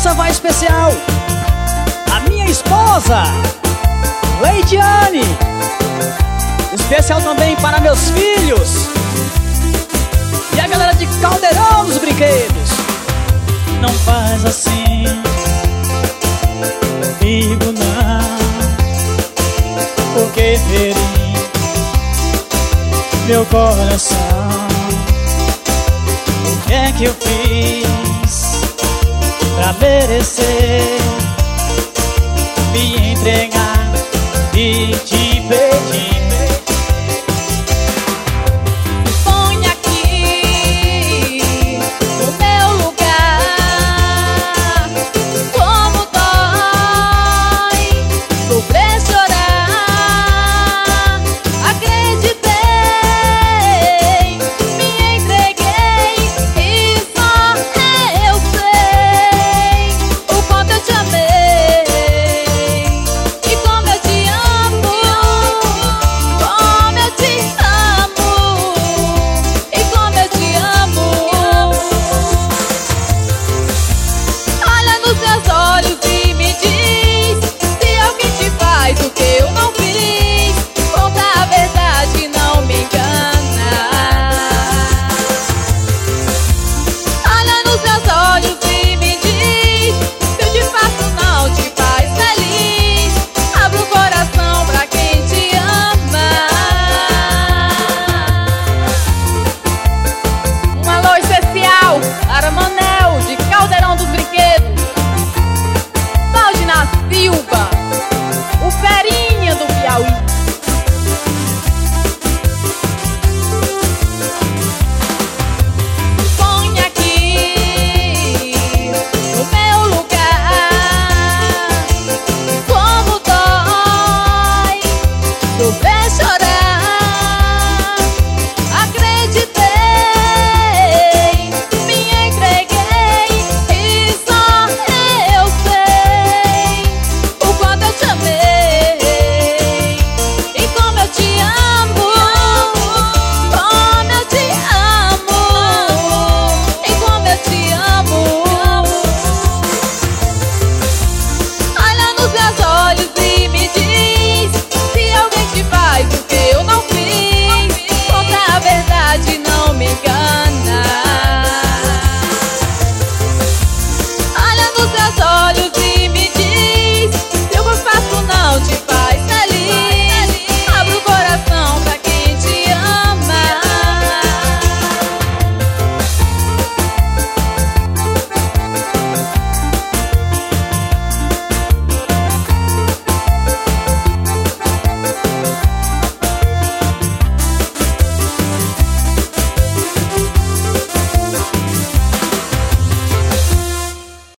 essa vai especial a minha esposa, Leidiane. Especial também para meus filhos e a galera de Caldeirão dos Brinquedos. Não faz assim comigo não, porque feri meu coração. O que é que eu fiz pra merecer me entregar e te